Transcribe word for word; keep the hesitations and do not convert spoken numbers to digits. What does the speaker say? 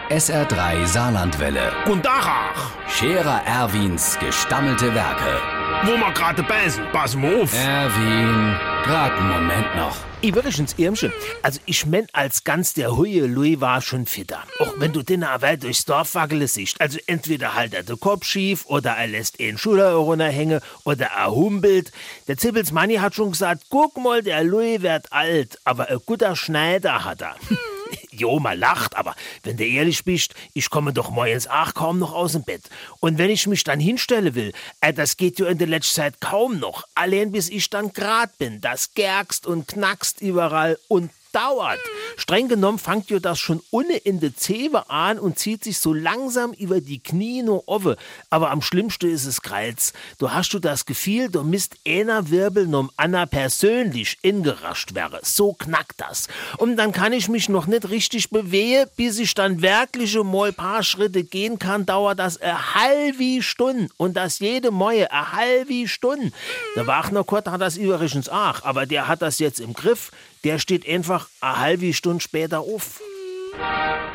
S R drei Saarlandwelle. Guten Tag, ach. Scherer Erwins gestammelte Werke. Wo wir gerade beißen, pass mal auf. Erwin, grad einen Moment noch. Ich wirklich ins Irmchen. Also ich mein, als ganz der Huie Louis war schon fitter. Auch wenn du den aber durchs Dorf wackele siehst. Also entweder halt er den Kopf schief oder er lässt einen Schulter runterhängen oder er humpelt. Der Zippels Manni hat schon gesagt, guck mal, der Louis wird alt, aber ein guter Schneider hat er. Jo, mal lacht, aber wenn du ehrlich bist, ich komme doch morgens auch kaum noch aus dem Bett. Und wenn ich mich dann hinstellen will, äh, das geht ja in der letzten Zeit kaum noch. Allein bis ich dann grad bin, das gergst und knackst überall und dauert. Streng genommen fängt ja das schon unne in de Zewe an und zieht sich so langsam über die Knie nur offen. Aber am schlimmsten ist es Kreiz. Du hast du das Gefühl, du misst einer Wirbel nom Anna persönlich ingerascht wäre. So knackt das. Und dann kann ich mich noch nicht richtig bewegen, bis ich dann wirklich mal paar Schritte gehen kann, dauert das eine halbe Stunde. Und das jede Moje eine halbe Stunde. Der Wagner Kurt hat das übrigens auch, aber der hat das jetzt im Griff. Der steht einfach eine halbe Stunde später auf.